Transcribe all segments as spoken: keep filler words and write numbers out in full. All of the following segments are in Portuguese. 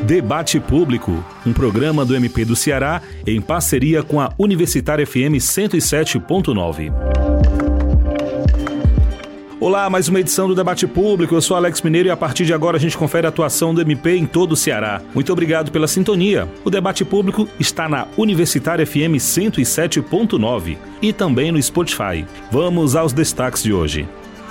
Debate Público, um programa do M P do Ceará em parceria com a Universitária F M cento e sete ponto nove. Olá, mais uma edição do Debate Público. Eu sou Alex Mineiro e a partir de agora a gente confere a atuação do M P em todo o Ceará. Muito obrigado pela sintonia. O Debate Público está na Universitária F M cento e sete ponto nove e também no Spotify. Vamos aos destaques de hoje.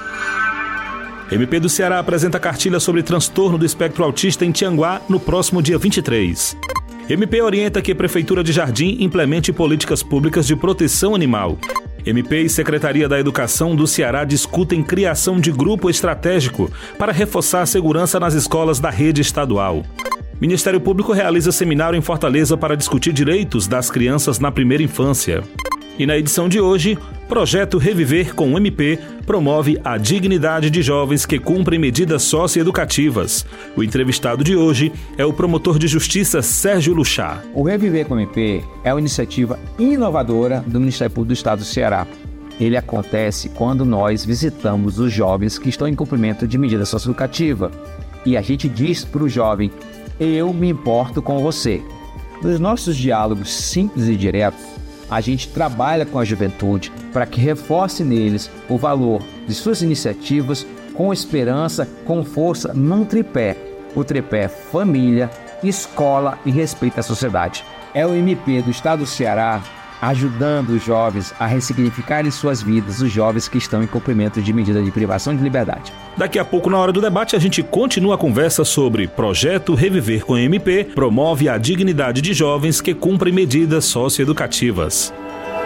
M P do Ceará apresenta cartilha sobre transtorno do espectro autista em Tianguá no próximo dia vinte e três. M P orienta que a Prefeitura de Jardim implemente políticas públicas de proteção animal. M P e Secretaria da Educação do Ceará discutem criação de grupo estratégico para reforçar a segurança nas escolas da rede estadual. Ministério Público realiza seminário em Fortaleza para discutir direitos das crianças na primeira infância. E na edição de hoje, Projeto Reviver com o M P promove a dignidade de jovens que cumprem medidas socioeducativas. O entrevistado de hoje é o promotor de justiça Sérgio Luchá. O Reviver com o M P é uma iniciativa inovadora do Ministério Público do Estado do Ceará. Ele acontece quando nós visitamos os jovens que estão em cumprimento de medida socioeducativa. E a gente diz para o jovem, eu me importo com você. Nos nossos diálogos simples e diretos, a gente trabalha com a juventude para que reforce neles o valor de suas iniciativas com esperança, com força, num tripé. O tripé família, escola e respeito à sociedade. É o M P do Estado do Ceará ajudando os jovens a ressignificarem suas vidas, os jovens que estão em cumprimento de medida de privação de liberdade. Daqui a pouco, na hora do debate, a gente continua a conversa sobre Projeto Reviver com o M P promove a dignidade de jovens que cumprem medidas socioeducativas.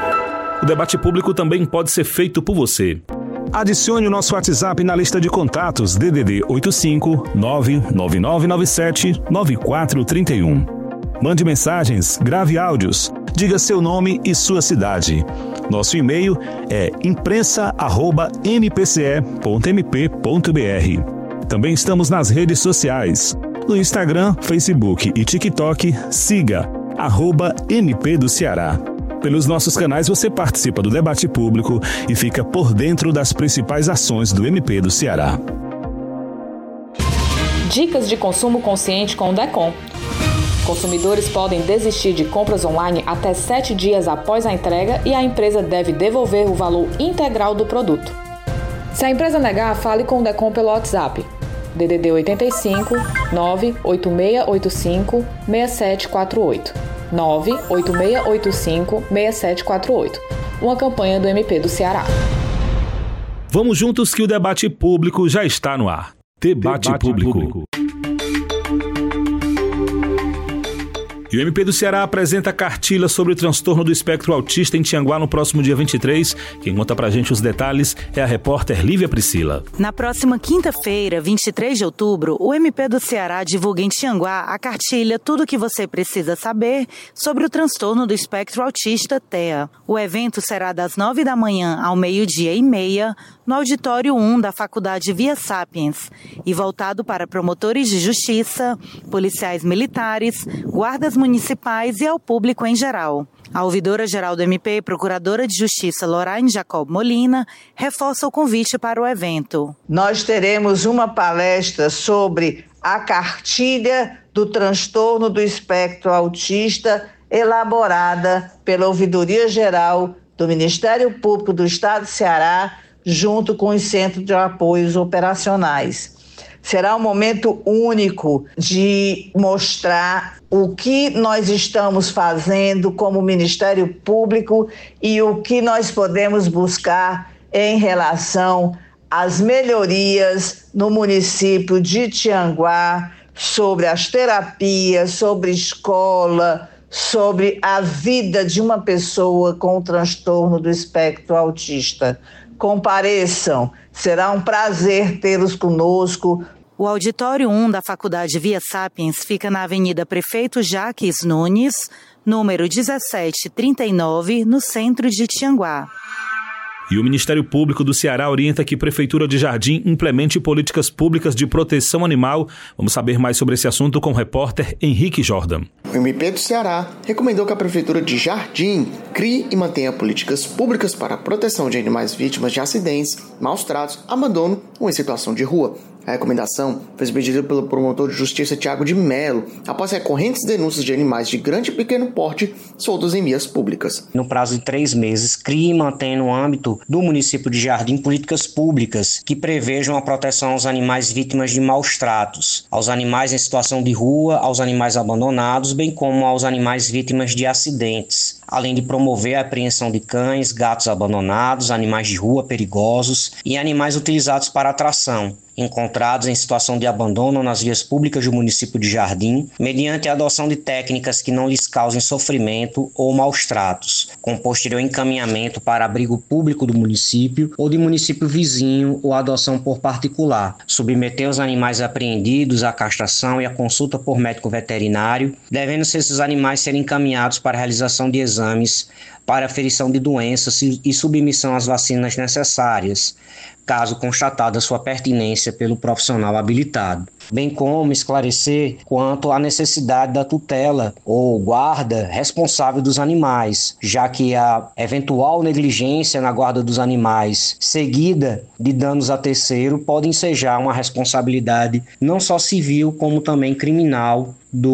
O debate público também pode ser feito por você. Adicione o nosso WhatsApp na lista de contatos D D D oito cinco nove nove nove nove sete nove quatro três um. Mande mensagens, grave áudios, diga seu nome e sua cidade. Nosso e-mail é imprensa arroba m p c e ponto m p ponto b r. Também estamos nas redes sociais. No Instagram, Facebook e TikTok, siga arroba M P do Ceará. Pelos nossos canais você participa do debate público e fica por dentro das principais ações do M P do Ceará. Dicas de consumo consciente com o DECOM. Consumidores podem desistir de compras online até sete dias após a entrega e a empresa deve devolver o valor integral do produto. Se a empresa negar, fale com o DECOM pelo WhatsApp D D D oito cinco nove oito seis oito cinco seis sete quatro oito nove oito seis oito cinco seis sete quatro oito. Uma campanha do M P do Ceará. Vamos juntos que o debate público já está no ar. Debate, debate público. público. E o M P do Ceará apresenta cartilha sobre o transtorno do espectro autista em Tianguá no próximo dia vinte e três. Quem conta pra gente os detalhes é a repórter Lívia Priscila. Na próxima quinta-feira, vinte e três de outubro, o M P do Ceará divulga em Tianguá a cartilha Tudo o que você precisa saber sobre o transtorno do espectro autista T E A. O evento será das nove da manhã ao meio-dia e meia, no auditório um da Faculdade Via Sapiens, e voltado para promotores de justiça, policiais militares, guardas municipais e ao público em geral. A ouvidora-geral do M P, procuradora de justiça Lorraine Jacob Molina, reforça o convite para o evento. Nós teremos uma palestra sobre a cartilha do transtorno do espectro autista elaborada pela Ouvidoria-Geral do Ministério Público do Estado do Ceará, junto com os Centros de Apoios Operacionais. Será um momento único de mostrar o que nós estamos fazendo como Ministério Público e o que nós podemos buscar em relação às melhorias no município de Tianguá, sobre as terapias, sobre escola, sobre a vida de uma pessoa com o transtorno do espectro autista. Compareçam, será um prazer tê-los conosco. O auditório um da Faculdade Via Sapiens fica na Avenida Prefeito Jaques Nunes, número dezessete trinta e nove, no centro de Tianguá. E o Ministério Público do Ceará orienta que a Prefeitura de Jardim implemente políticas públicas de proteção animal. Vamos saber mais sobre esse assunto com o repórter Henrique Jordan. O M P do Ceará recomendou que a Prefeitura de Jardim crie e mantenha políticas públicas para a proteção de animais vítimas de acidentes, maus tratos, abandono ou em situação de rua. A recomendação foi expedida pelo promotor de justiça Tiago de Mello, após recorrentes denúncias de animais de grande e pequeno porte soltos em vias públicas. No prazo de três meses, crie e mantenha no âmbito do município de Jardim políticas públicas que prevejam a proteção aos animais vítimas de maus tratos, aos animais em situação de rua, aos animais abandonados, bem como aos animais vítimas de acidentes, além de promover a apreensão de cães, gatos abandonados, animais de rua perigosos e animais utilizados para atração, encontrados em situação de abandono nas vias públicas do município de Jardim, mediante a adoção de técnicas que não lhes causem sofrimento ou maus tratos, com posterior encaminhamento para abrigo público do município ou de município vizinho ou adoção por particular, submeter os animais apreendidos à castração e à consulta por médico veterinário, devendo-se esses animais serem encaminhados para a realização de exames para aferição de doenças e submissão às vacinas necessárias, caso constatada sua pertinência pelo profissional habilitado, bem como esclarecer quanto à necessidade da tutela ou guarda responsável dos animais, já que a eventual negligência na guarda dos animais, seguida de danos a terceiro, pode ensejar uma responsabilidade não só civil, como também criminal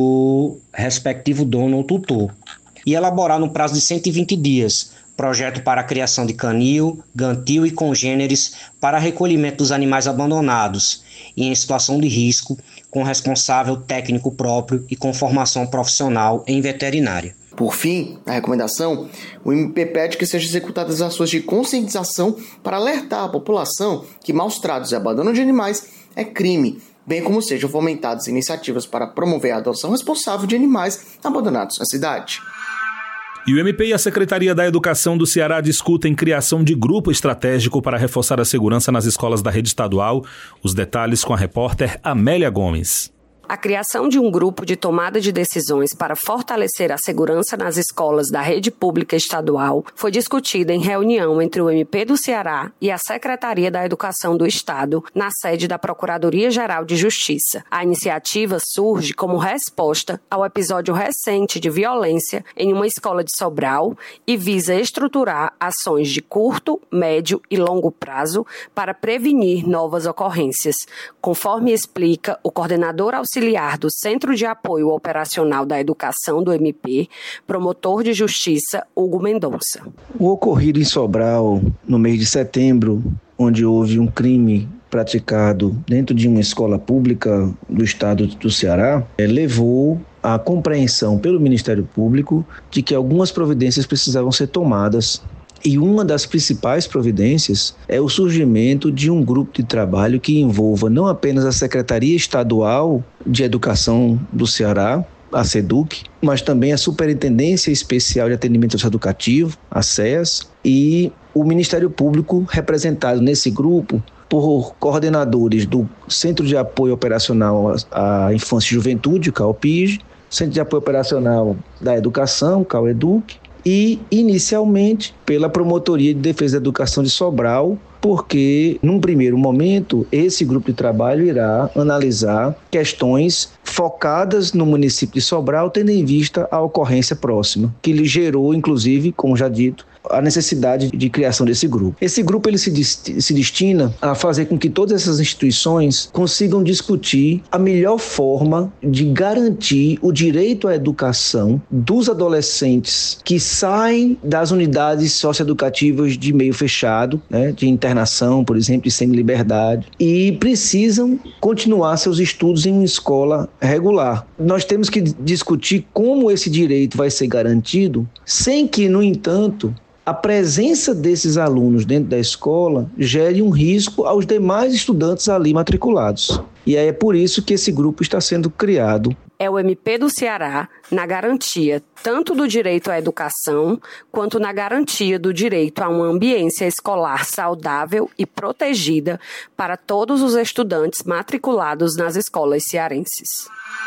do respectivo dono ou tutor. E elaborar no prazo de cento e vinte dias projeto para a criação de canil, gantil e congêneres para recolhimento dos animais abandonados e em situação de risco, com responsável técnico próprio e com formação profissional em veterinária. Por fim, na recomendação, o M P pede que sejam executadas ações de conscientização para alertar a população que maus tratos e abandono de animais é crime, bem como sejam fomentadas iniciativas para promover a adoção responsável de animais abandonados na cidade. E o M P e a Secretaria da Educação do Ceará discutem criação de grupo estratégico para reforçar a segurança nas escolas da rede estadual. Os detalhes com a repórter Amélia Gomes. A criação de um grupo de tomada de decisões para fortalecer a segurança nas escolas da rede pública estadual foi discutida em reunião entre o M P do Ceará e a Secretaria da Educação do Estado, na sede da Procuradoria-Geral de Justiça. A iniciativa surge como resposta ao episódio recente de violência em uma escola de Sobral e visa estruturar ações de curto, médio e longo prazo para prevenir novas ocorrências, conforme explica o coordenador auxiliar auxiliar do Centro de Apoio Operacional da Educação do M P, promotor de justiça Hugo Mendonça. O ocorrido em Sobral, no mês de setembro, onde houve um crime praticado dentro de uma escola pública do estado do Ceará, é, levou à compreensão pelo Ministério Público de que algumas providências precisavam ser tomadas. E uma das principais providências é o surgimento de um grupo de trabalho que envolva não apenas a Secretaria Estadual de Educação do Ceará, a SEDUC, mas também a Superintendência Especial de Atendimento Educativo, a SEAS, e o Ministério Público, representado nesse grupo por coordenadores do Centro de Apoio Operacional à Infância e Juventude, o CAOPIG, Centro de Apoio Operacional da Educação, o CAOEDUC, e, inicialmente, pela Promotoria de Defesa da Educação de Sobral, porque, num primeiro momento, esse grupo de trabalho irá analisar questões focadas no município de Sobral, tendo em vista a ocorrência próxima, que lhe gerou, inclusive, como já dito, a necessidade de criação desse grupo. Esse grupo ele se, dest- se destina a fazer com que todas essas instituições consigam discutir a melhor forma de garantir o direito à educação dos adolescentes que saem das unidades socioeducativas de meio fechado, né, de internação, por exemplo, de semi-liberdade, e precisam continuar seus estudos em uma escola regular. Nós temos que discutir como esse direito vai ser garantido, sem que, no entanto, a presença desses alunos dentro da escola gere um risco aos demais estudantes ali matriculados. E é por isso que esse grupo está sendo criado. É o M P do Ceará na garantia tanto do direito à educação, quanto na garantia do direito a uma ambiência escolar saudável e protegida para todos os estudantes matriculados nas escolas cearenses.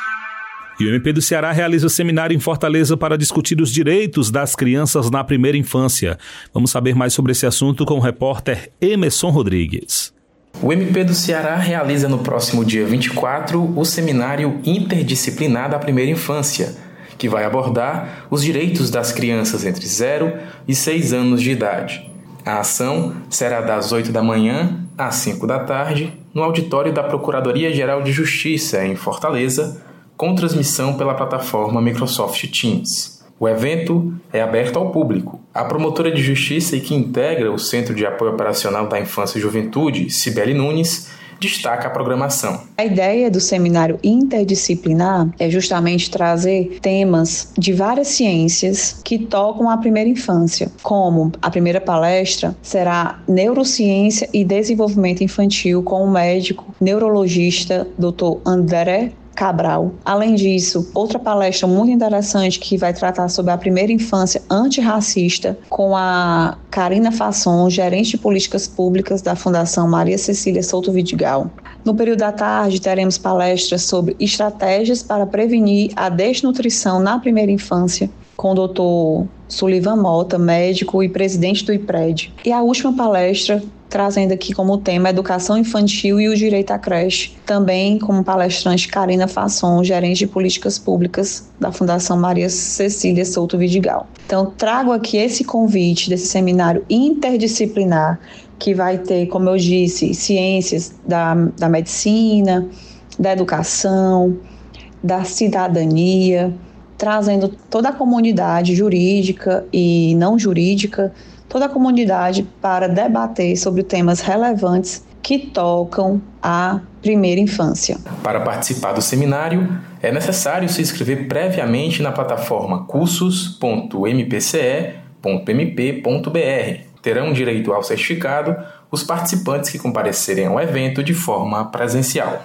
E o M P do Ceará realiza seminário em Fortaleza para discutir os direitos das crianças na primeira infância. Vamos saber mais sobre esse assunto com o repórter Emerson Rodrigues. O M P do Ceará realiza no próximo dia vinte e quatro o seminário interdisciplinar da primeira infância, que vai abordar os direitos das crianças entre zero e seis anos de idade. A ação será das oito da manhã às cinco da tarde, no auditório da Procuradoria-Geral de Justiça, em Fortaleza, com transmissão pela plataforma Microsoft Teams. O evento é aberto ao público. A promotora de justiça e que integra o Centro de Apoio Operacional da Infância e Juventude, Cibele Nunes, destaca a programação. A ideia do seminário interdisciplinar é justamente trazer temas de várias ciências que tocam a primeira infância, como a primeira palestra será Neurociência e Desenvolvimento Infantil com o médico neurologista doutor André Cabral. Além disso, outra palestra muito interessante que vai tratar sobre a primeira infância antirracista com a Karina Fasson, gerente de políticas públicas da Fundação Maria Cecília Souto Vidigal. No período da tarde, teremos palestras sobre estratégias para prevenir a desnutrição na primeira infância, com o doutor Sullivan Mota, médico e presidente do I P R E D. E a última palestra, trazendo aqui como tema Educação Infantil e o Direito à Creche, também como palestrante Karina Fasson, gerente de políticas públicas da Fundação Maria Cecília Souto Vidigal. Então, trago aqui esse convite desse seminário interdisciplinar, que vai ter, como eu disse, ciências da, da medicina, da educação, da cidadania, trazendo toda a comunidade jurídica e não jurídica, toda a comunidade para debater sobre temas relevantes que tocam a primeira infância. Para participar do seminário, é necessário se inscrever previamente na plataforma cursos ponto m p c e ponto m p ponto b r. Terão direito ao certificado os participantes que comparecerem ao evento de forma presencial.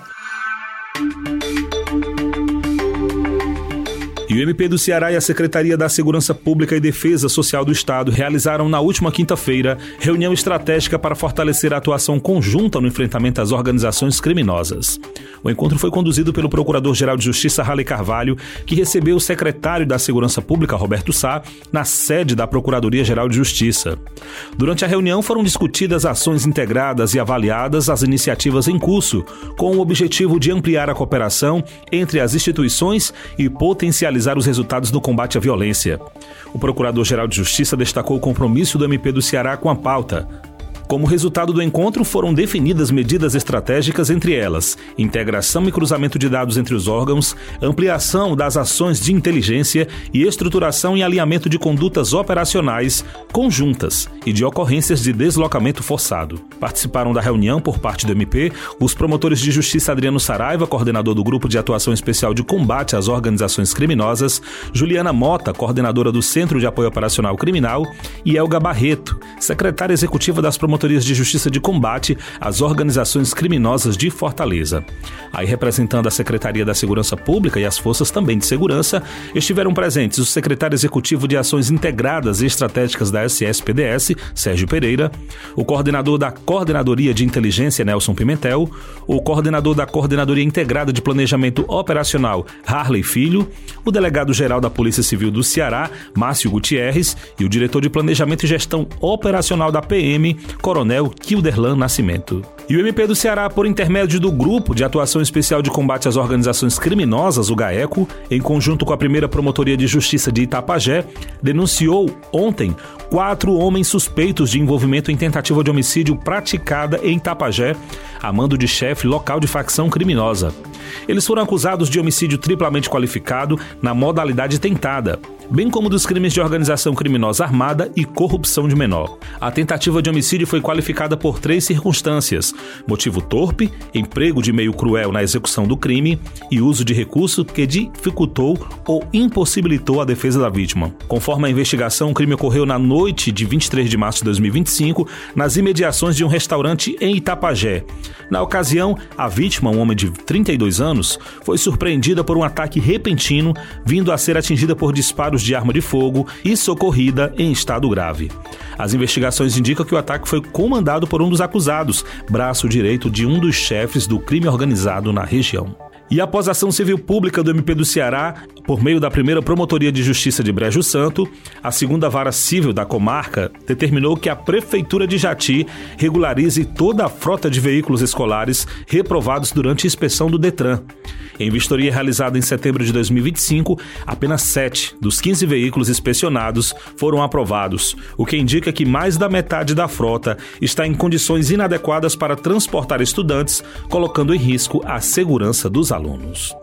E o M P do Ceará e a Secretaria da Segurança Pública e Defesa Social do Estado realizaram na última quinta-feira reunião estratégica para fortalecer a atuação conjunta no enfrentamento às organizações criminosas. O encontro foi conduzido pelo Procurador-Geral de Justiça, Raley Carvalho, que recebeu o secretário da Segurança Pública, Roberto Sá, na sede da Procuradoria-Geral de Justiça. Durante a reunião foram discutidas ações integradas e avaliadas as iniciativas em curso, com o objetivo de ampliar a cooperação entre as instituições e potencializar os resultados do combate à violência. O Procurador-Geral de Justiça destacou o compromisso do M P do Ceará com a pauta. Como resultado do encontro, foram definidas medidas estratégicas, entre elas integração e cruzamento de dados entre os órgãos, ampliação das ações de inteligência e estruturação e alinhamento de condutas operacionais conjuntas e de ocorrências de deslocamento forçado. Participaram da reunião, por parte do M P, os promotores de justiça Adriano Saraiva, coordenador do Grupo de Atuação Especial de Combate às Organizações Criminosas, Juliana Mota, coordenadora do Centro de Apoio Operacional Criminal, e Elga Barreto, secretária executiva das promotorias de Justiça de Combate às Organizações Criminosas de Fortaleza. Aí, representando a Secretaria da Segurança Pública e as Forças também de Segurança, estiveram presentes o secretário executivo de Ações Integradas e Estratégicas da S S P D S, Sérgio Pereira, o coordenador da Coordenadoria de Inteligência, Nelson Pimentel, o coordenador da Coordenadoria Integrada de Planejamento Operacional, Harley Filho, o delegado-geral da Polícia Civil do Ceará, Márcio Gutierrez, e o diretor de Planejamento e Gestão Operacional da P M, Coronel Kilderlan Nascimento. E o M P do Ceará, por intermédio do Grupo de Atuação Especial de Combate às Organizações Criminosas, o GAECO, em conjunto com a primeira Promotoria de Justiça de Itapajé, denunciou ontem quatro homens suspeitos de envolvimento em tentativa de homicídio praticada em Itapajé, a mando de chefe local de facção criminosa. Eles foram acusados de homicídio triplamente qualificado na modalidade tentada, bem como dos crimes de organização criminosa armada e corrupção de menor. A tentativa de homicídio foi qualificada por três circunstâncias: motivo torpe, emprego de meio cruel na execução do crime e uso de recurso que dificultou ou impossibilitou a defesa da vítima. Conforme a investigação, o crime ocorreu na noite de vinte e três de março de dois mil e vinte e cinco, nas imediações de um restaurante em Itapajé. Na ocasião, a vítima, um homem de trinta e dois anos, foi surpreendida por um ataque repentino, vindo a ser atingida por disparos de arma de fogo e socorrida em estado grave. As investigações indicam que o ataque foi comandado por um dos acusados, braço direito de um dos chefes do crime organizado na região. E após a ação civil pública do M P do Ceará, por meio da primeira Promotoria de Justiça de Brejo Santo, a segunda Vara Civil da comarca determinou que a Prefeitura de Jati regularize toda a frota de veículos escolares reprovados durante a inspeção do Detran. Em vistoria realizada em setembro de dois mil e vinte e cinco, apenas sete dos quinze veículos inspecionados foram aprovados, o que indica que mais da metade da frota está em condições inadequadas para transportar estudantes, colocando em risco a segurança dos alunos.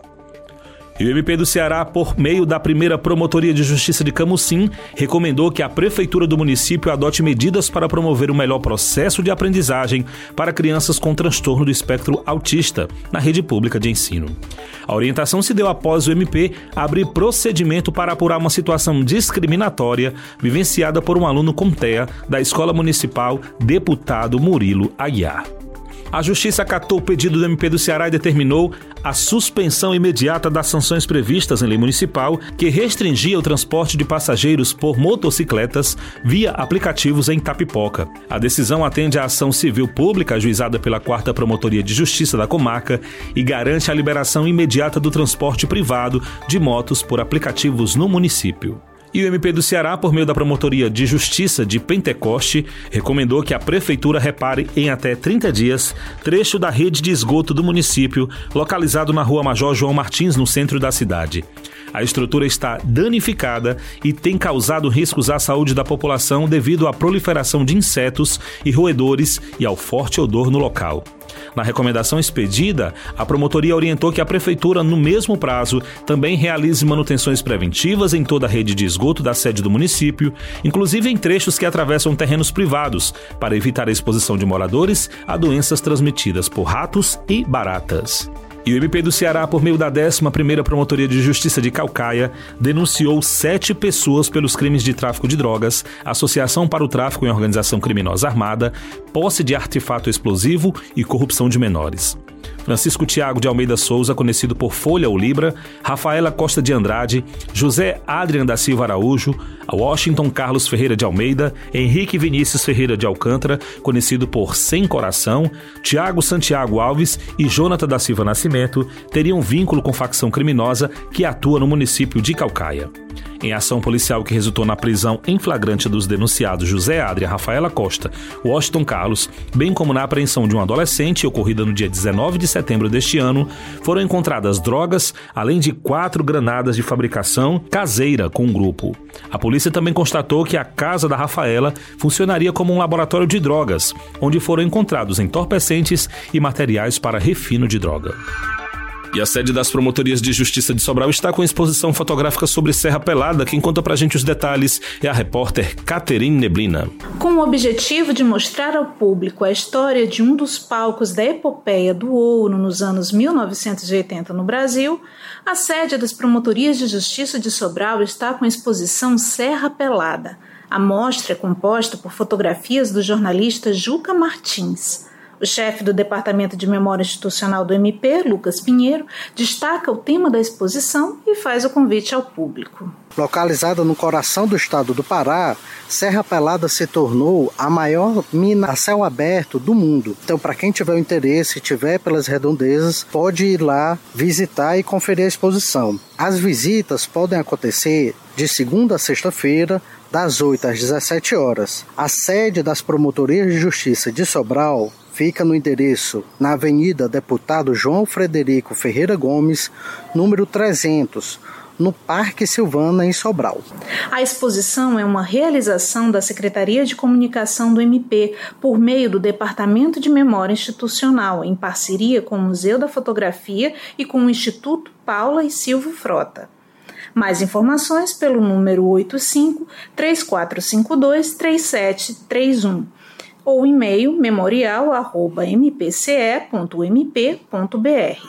E o M P do Ceará, por meio da primeira Promotoria de Justiça de Camusim, recomendou que a Prefeitura do município adote medidas para promover o melhor processo de aprendizagem para crianças com transtorno do espectro autista na rede pública de ensino. A orientação se deu após o M P abrir procedimento para apurar uma situação discriminatória vivenciada por um aluno com T E A da Escola Municipal Deputado Murilo Aguiar. A Justiça acatou o pedido do M P do Ceará e determinou a suspensão imediata das sanções previstas em lei municipal que restringia o transporte de passageiros por motocicletas via aplicativos em Itapipoca. A decisão atende à ação civil pública ajuizada pela quarta Promotoria de Justiça da comarca e garante a liberação imediata do transporte privado de motos por aplicativos no município. E o M P do Ceará, por meio da Promotoria de Justiça de Pentecoste, recomendou que a Prefeitura repare em até trinta dias trecho da rede de esgoto do município, localizado na Rua Major João Martins, no centro da cidade. A estrutura está danificada e tem causado riscos à saúde da população devido à proliferação de insetos e roedores e ao forte odor no local. Na recomendação expedida, a promotoria orientou que a Prefeitura, no mesmo prazo, também realize manutenções preventivas em toda a rede de esgoto da sede do município, inclusive em trechos que atravessam terrenos privados, para evitar a exposição de moradores a doenças transmitidas por ratos e baratas. E o M P do Ceará, por meio da décima primeira Promotoria de Justiça de Caucaia, denunciou sete pessoas pelos crimes de tráfico de drogas, associação para o tráfico em organização criminosa armada, posse de artefato explosivo e corrupção de menores. Francisco Tiago de Almeida Souza, conhecido por Folha ou Libra, Rafaela Costa de Andrade, José Adrian da Silva Araújo, Washington Carlos Ferreira de Almeida, Henrique Vinícius Ferreira de Alcântara, conhecido por Sem Coração, Tiago Santiago Alves e Jonathan da Silva Nascimento teriam vínculo com facção criminosa que atua no município de Caucaia. Em ação policial que resultou na prisão em flagrante dos denunciados José Adrian, Rafaela Costa, Washington Carlos, bem como na apreensão de um adolescente ocorrida no dia dezenove de setembro deste ano, foram encontradas drogas, além de quatro granadas de fabricação caseira com o grupo. A polícia também constatou que a casa da Rafaela funcionaria como um laboratório de drogas, onde foram encontrados entorpecentes e materiais para refino de droga. E a sede das Promotorias de Justiça de Sobral está com exposição fotográfica sobre Serra Pelada. Quem conta pra gente os detalhes é a repórter Caterine Neblina. Com o objetivo de mostrar ao público a história de um dos palcos da epopeia do ouro nos anos mil novecentos e oitenta no Brasil, a sede das Promotorias de Justiça de Sobral está com a exposição Serra Pelada. A mostra é composta por fotografias do jornalista Juca Martins. O chefe do Departamento de Memória Institucional do M P, Lucas Pinheiro, destaca o tema da exposição e faz o convite ao público. Localizada no coração do estado do Pará, Serra Pelada se tornou a maior mina a céu aberto do mundo. Então, para quem tiver o interesse e tiver pelas redondezas, pode ir lá visitar e conferir a exposição. As visitas podem acontecer de segunda a sexta-feira, das oito às dezessete horas. A sede das Promotorias de Justiça de Sobral fica no endereço na Avenida Deputado João Frederico Ferreira Gomes, número trezentos, no Parque Silvana, em Sobral. A exposição é uma realização da Secretaria de Comunicação do M P, por meio do Departamento de Memória Institucional, em parceria com o Museu da Fotografia e com o Instituto Paula e Silvio Frota. Mais informações pelo número oito cinco, três quatro cinco dois, três sete três um ou e-mail memorial arroba m p c e ponto m p ponto b r.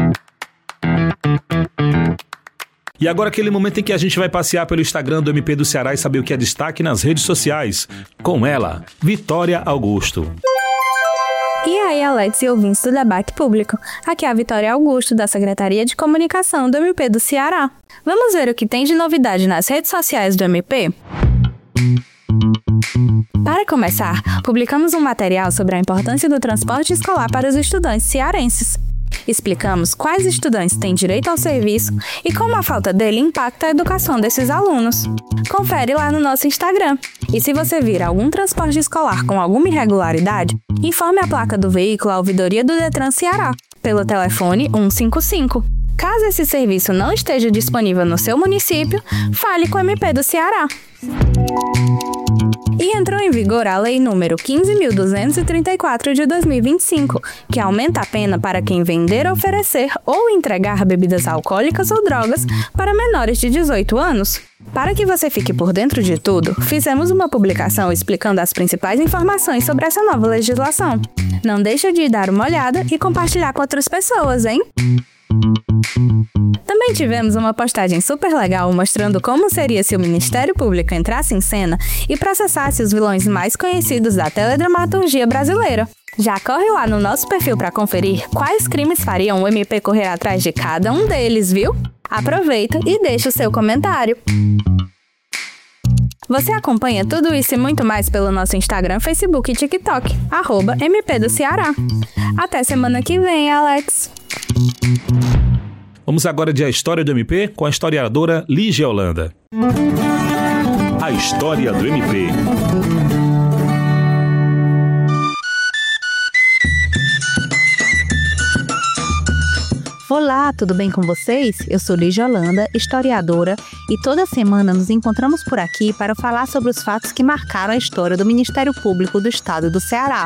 E agora aquele momento em que a gente vai passear pelo Instagram do M P do Ceará e saber o que é destaque nas redes sociais. Com ela, Vitória Augusto. E aí, Alex e ouvintes do Debate Público. Aqui é a Vitória Augusto, da Secretaria de Comunicação do M P do Ceará. Vamos ver o que tem de novidade nas redes sociais do M P? Para começar, publicamos um material sobre a importância do transporte escolar para os estudantes cearenses. Explicamos quais estudantes têm direito ao serviço e como a falta dele impacta a educação desses alunos. Confere lá no nosso Instagram. E se você vir algum transporte escolar com alguma irregularidade, informe a placa do veículo à ouvidoria do Detran Ceará, pelo telefone cento e cinquenta e cinco. Caso esse serviço não esteja disponível no seu município, fale com o M P do Ceará. E entrou em vigor a Lei número quinze mil duzentos e trinta e quatro de dois mil e vinte e cinco, que aumenta a pena para quem vender, oferecer ou entregar bebidas alcoólicas ou drogas para menores de dezoito anos. Para que você fique por dentro de tudo, fizemos uma publicação explicando as principais informações sobre essa nova legislação. Não deixa de dar uma olhada e compartilhar com outras pessoas, hein? Também tivemos uma postagem super legal mostrando como seria se o Ministério Público entrasse em cena e processasse os vilões mais conhecidos da teledramaturgia brasileira. Já corre lá no nosso perfil para conferir quais crimes fariam o M P correr atrás de cada um deles, viu? Aproveita e deixa o seu comentário. Você acompanha tudo isso e muito mais pelo nosso Instagram, Facebook e TikTok, arroba M P do Ceará. Até semana que vem, Alex! Vamos agora de A História do M P com a historiadora Lígia Holanda. A História do M P. Olá, tudo bem com vocês? Eu sou Lígia Holanda, historiadora, e toda semana nos encontramos por aqui para falar sobre os fatos que marcaram a história do Ministério Público do Estado do Ceará.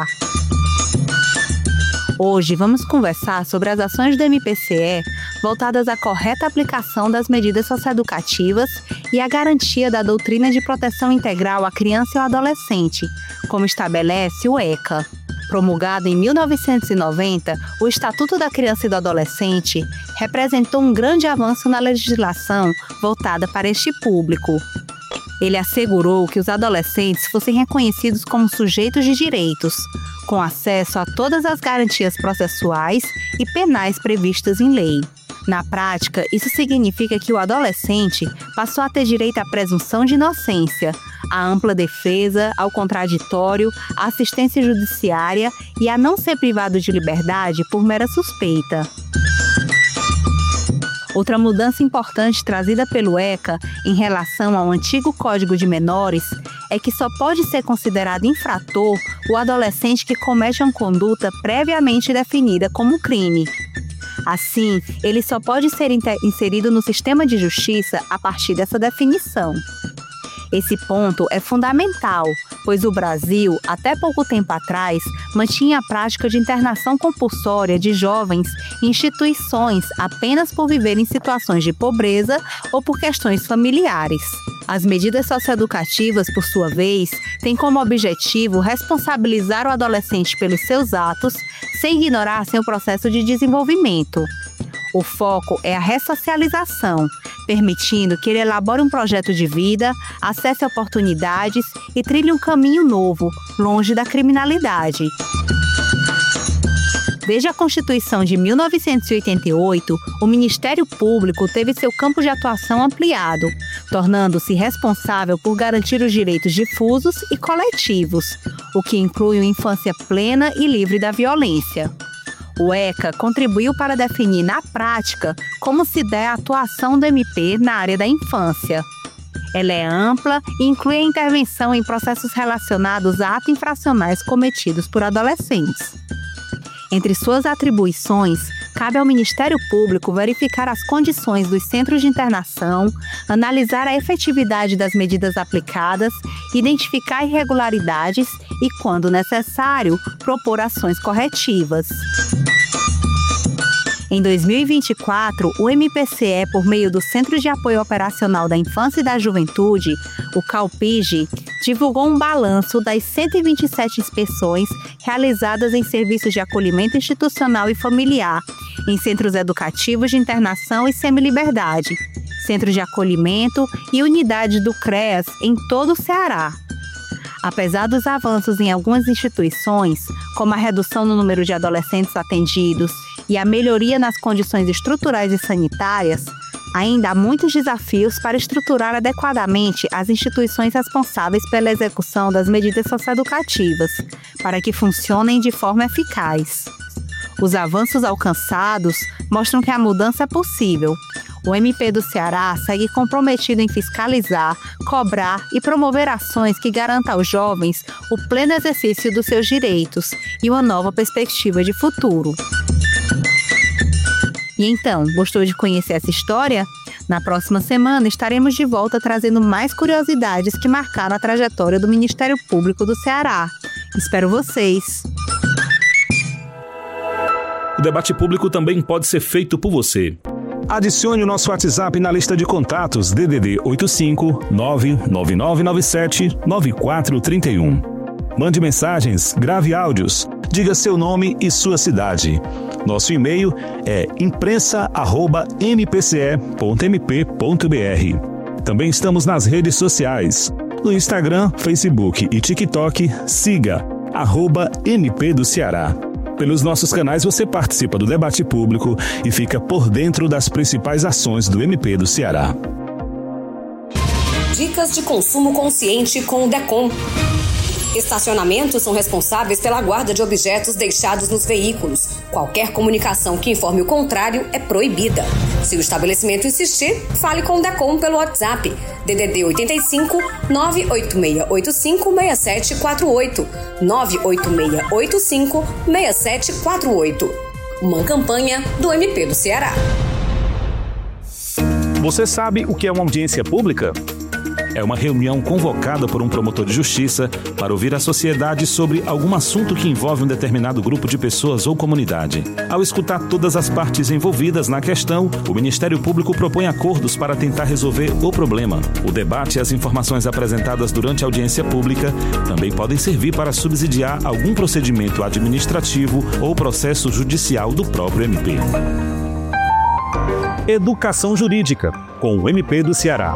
Hoje vamos conversar sobre as ações do M P C E voltadas à correta aplicação das medidas socioeducativas e à garantia da doutrina de proteção integral à criança e ao adolescente, como estabelece o ECA. Promulgado em mil novecentos e noventa, o Estatuto da Criança e do Adolescente representou um grande avanço na legislação voltada para este público. Ele assegurou que os adolescentes fossem reconhecidos como sujeitos de direitos, com acesso a todas as garantias processuais e penais previstas em lei. Na prática, isso significa que o adolescente passou a ter direito à presunção de inocência, à ampla defesa, ao contraditório, à assistência judiciária e a não ser privado de liberdade por mera suspeita. Outra mudança importante trazida pelo ECA em relação ao antigo Código de Menores é que só pode ser considerado infrator o adolescente que comete uma conduta previamente definida como crime. Assim, ele só pode ser inserido no sistema de justiça a partir dessa definição. Esse ponto é fundamental, pois o Brasil, até pouco tempo atrás, mantinha a prática de internação compulsória de jovens em instituições apenas por viver em situações de pobreza ou por questões familiares. As medidas socioeducativas, por sua vez, têm como objetivo responsabilizar o adolescente pelos seus atos, sem ignorar seu processo de desenvolvimento. O foco é a ressocialização, permitindo que ele elabore um projeto de vida, acesse oportunidades e trilhe um caminho novo, longe da criminalidade. Desde a Constituição de mil novecentos e oitenta e oito, o Ministério Público teve seu campo de atuação ampliado, tornando-se responsável por garantir os direitos difusos e coletivos, o que inclui uma infância plena e livre da violência. O ECA contribuiu para definir na prática como se dá a atuação do M P na área da infância. Ela é ampla e inclui a intervenção em processos relacionados a atos infracionais cometidos por adolescentes. Entre suas atribuições, cabe ao Ministério Público verificar as condições dos centros de internação, analisar a efetividade das medidas aplicadas, identificar irregularidades e, quando necessário, propor ações corretivas. Em dois mil e vinte e quatro, o M P C E, por meio do Centro de Apoio Operacional da Infância e da Juventude, o CALPIGE, divulgou um balanço das cento e vinte e sete inspeções realizadas em serviços de acolhimento institucional e familiar, em centros educativos de internação e semiliberdade, centros de acolhimento e unidades do CREAS em todo o Ceará. Apesar dos avanços em algumas instituições, como a redução no número de adolescentes atendidos e a melhoria nas condições estruturais e sanitárias, ainda há muitos desafios para estruturar adequadamente as instituições responsáveis pela execução das medidas socioeducativas, para que funcionem de forma eficaz. Os avanços alcançados mostram que a mudança é possível. O M P do Ceará segue comprometido em fiscalizar, cobrar e promover ações que garantam aos jovens o pleno exercício dos seus direitos e uma nova perspectiva de futuro. E então, gostou de conhecer essa história? Na próxima semana estaremos de volta trazendo mais curiosidades que marcaram a trajetória do Ministério Público do Ceará. Espero vocês! O debate público também pode ser feito por você. Adicione o nosso WhatsApp na lista de contatos D D D oito cinco nove nove nove nove sete nove quatro três um. Mande mensagens, grave áudios, diga seu nome e sua cidade. Nosso e-mail é imprensa arroba m p c e ponto m p ponto b r. Também estamos nas redes sociais. No Instagram, Facebook e TikTok, siga arroba M P do Ceará. Pelos nossos canais você participa do debate público e fica por dentro das principais ações do M P do Ceará. Dicas de consumo consciente com o DECOM. Estacionamentos são responsáveis pela guarda de objetos deixados nos veículos. Qualquer comunicação que informe o contrário é proibida. Se o estabelecimento insistir, fale com o DECOM pelo WhatsApp D D D oito cinco nove oito seis oito cinco seis sete quatro oito nove oito seis oito cinco seis sete quatro oito. Uma campanha do M P do Ceará. Você sabe o que é uma audiência pública? É uma reunião convocada por um promotor de justiça para ouvir a sociedade sobre algum assunto que envolve um determinado grupo de pessoas ou comunidade. Ao escutar todas as partes envolvidas na questão, o Ministério Público propõe acordos para tentar resolver o problema. O debate e as informações apresentadas durante a audiência pública também podem servir para subsidiar algum procedimento administrativo ou processo judicial do próprio M P. Educação Jurídica, com o M P do Ceará.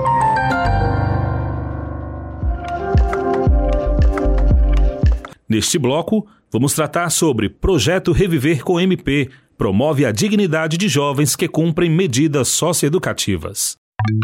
Neste bloco, vamos tratar sobre Projeto Reviver com M P, promove a dignidade de jovens que cumprem medidas socioeducativas.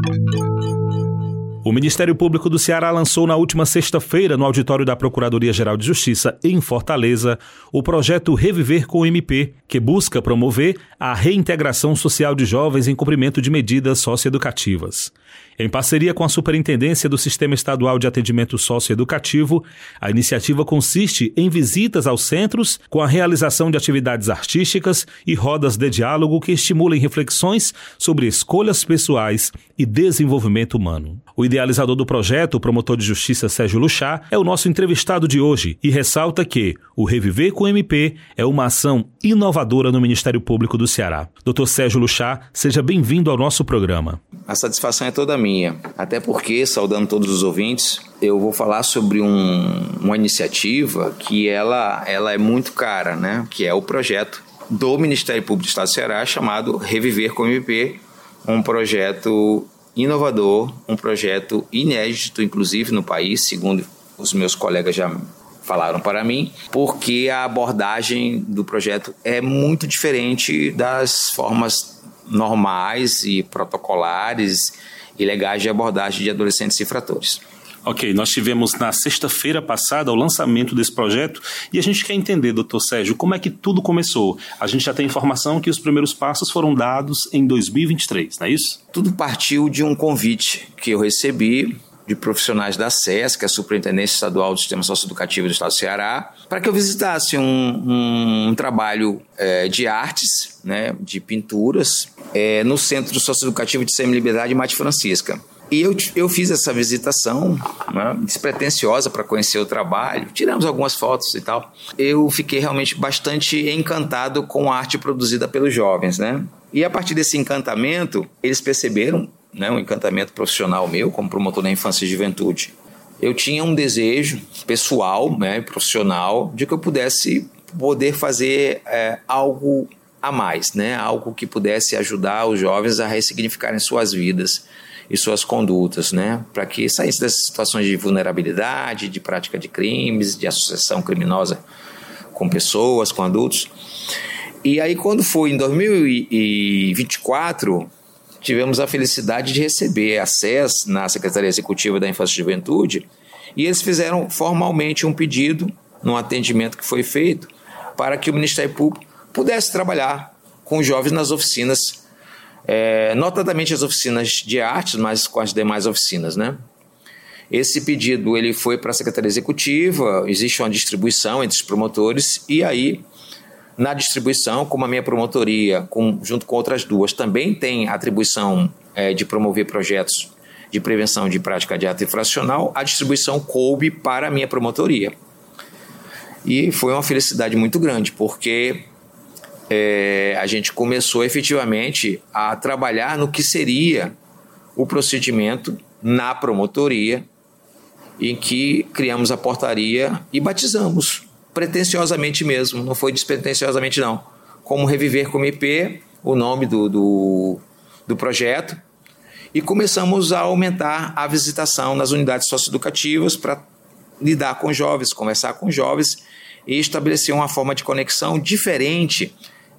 O Ministério Público do Ceará lançou na última sexta-feira, no auditório da Procuradoria-Geral de Justiça, em Fortaleza, o projeto Reviver com M P, que busca promover a reintegração social de jovens em cumprimento de medidas socioeducativas. Em parceria com a Superintendência do Sistema Estadual de Atendimento Socioeducativo, a iniciativa consiste em visitas aos centros com a realização de atividades artísticas e rodas de diálogo que estimulem reflexões sobre escolhas pessoais e desenvolvimento humano. O idealizador do projeto, o promotor de justiça Sérgio Luchá, é o nosso entrevistado de hoje e ressalta que o Reviver com M P é uma ação inovadora no Ministério Público do Ceará. doutor Sérgio Luchá, seja bem-vindo ao nosso programa. A satisfação é toda minha, até porque, saudando todos os ouvintes, eu vou falar sobre um, uma iniciativa que ela, ela é muito cara, né? Que é o projeto do Ministério Público do Estado do Ceará chamado Reviver com M P, um projeto inovador, um projeto inédito, inclusive no país, segundo os meus colegas já falaram para mim, porque a abordagem do projeto é muito diferente das formas normais e protocolares e legais de abordagem de adolescentes infratores. Ok, nós tivemos na sexta-feira passada o lançamento desse projeto e a gente quer entender, doutor Sérgio, como é que tudo começou. A gente já tem informação que os primeiros passos foram dados em dois mil e vinte e três, não é isso? Tudo partiu de um convite que eu recebi de profissionais da SESC, a Superintendência Estadual do Sistema Socioeducativo do Estado do Ceará, para que eu visitasse um, um, um trabalho é, de artes, né, de pinturas, é, no Centro Socioeducativo de Semi-Liberdade Mate Francisca. E eu, eu fiz essa visitação, né, despretensiosa para conhecer o trabalho, tiramos algumas fotos e tal. Eu fiquei realmente bastante encantado com a arte produzida pelos jovens, né? E a partir desse encantamento, eles perceberam, né, um encantamento profissional meu como promotor da infância e juventude. Eu tinha um desejo pessoal, né, profissional, de que eu pudesse poder fazer é, algo a mais, né, algo que pudesse ajudar os jovens a ressignificarem suas vidas e suas condutas, né, para que saíssem dessas situações de vulnerabilidade, de prática de crimes, de associação criminosa com pessoas, com adultos. E aí, quando foi em dois mil e vinte e quatro, tivemos a felicidade de receber a S E S na Secretaria Executiva da Infância e Juventude e eles fizeram formalmente um pedido, num atendimento que foi feito, para que o Ministério Público pudesse trabalhar com os jovens nas oficinas, é, notadamente as oficinas de artes, mas com as demais oficinas, né? Esse pedido ele foi para a Secretaria Executiva, existe uma distribuição entre os promotores, e aí, na distribuição, como a minha promotoria, com, junto com outras duas, também tem atribuição é, de promover projetos de prevenção de prática de ato infracional, a distribuição coube para a minha promotoria. E foi uma felicidade muito grande, porque é, a gente começou efetivamente a trabalhar no que seria o procedimento na promotoria, em que criamos a portaria e batizamos, pretensiosamente mesmo, não foi despretensiosamente não, como Reviver com M P, o nome do, do, do projeto, e começamos a aumentar a visitação nas unidades socioeducativas para lidar com jovens, conversar com jovens e estabelecer uma forma de conexão diferente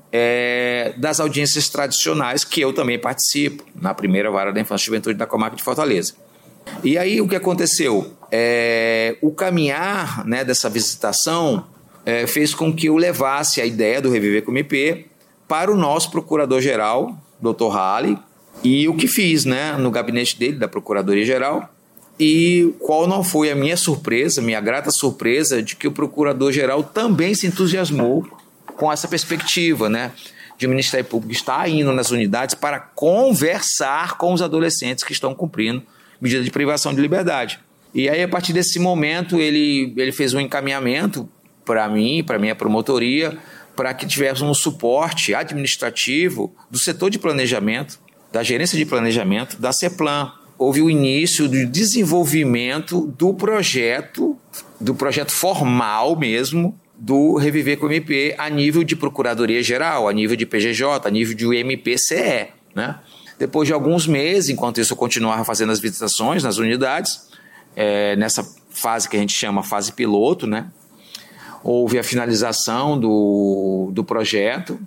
é, das audiências tradicionais que eu também participo, na primeira vara da infância e juventude da comarca de Fortaleza. E aí o que aconteceu? É, o caminhar, né, dessa visitação é, fez com que eu levasse a ideia do Reviver com M P para o nosso procurador-geral, doutor Halley, e o que fiz, né, no gabinete dele, da Procuradoria-Geral, e qual não foi a minha surpresa, minha grata surpresa, de que o Procurador-Geral também se entusiasmou com essa perspectiva, né, de o Ministério Público estar indo nas unidades para conversar com os adolescentes que estão cumprindo medida de privação de liberdade. E aí, a partir desse momento, ele, ele fez um encaminhamento para mim, para a minha promotoria, para que tivéssemos um suporte administrativo do setor de planejamento, da gerência de planejamento, da CEPLAN. Houve o início do desenvolvimento do projeto, do projeto formal mesmo, do Reviver com M P a nível de Procuradoria-Geral, a nível de P G J, a nível de M P C E, né? Depois de alguns meses, enquanto isso eu continuava fazendo as visitações nas unidades, é, nessa fase que a gente chama fase piloto, né? Houve a finalização do, do projeto,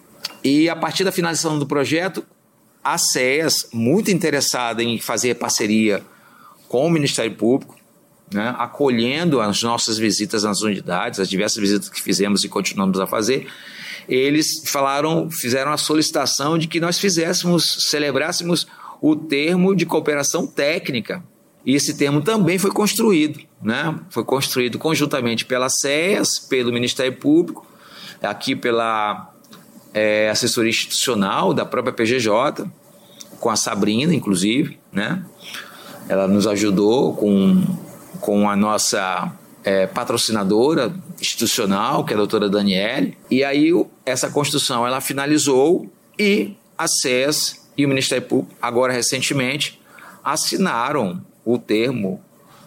e a partir da finalização do projeto, a C E A S, muito interessada em fazer parceria com o Ministério Público, né, acolhendo as nossas visitas nas unidades, as diversas visitas que fizemos e continuamos a fazer, eles falaram, fizeram a solicitação de que nós fizéssemos, celebrássemos o termo de cooperação técnica. E esse termo também foi construído, né? Foi construído conjuntamente pela C E A S, pelo Ministério Público, aqui pela é, assessoria institucional da própria P G J, com a Sabrina, inclusive, né? Ela nos ajudou com, com a nossa é, patrocinadora institucional, que é a doutora Daniele. E aí essa construção ela finalizou e a C E A S e o Ministério Público, agora recentemente, assinaram o termo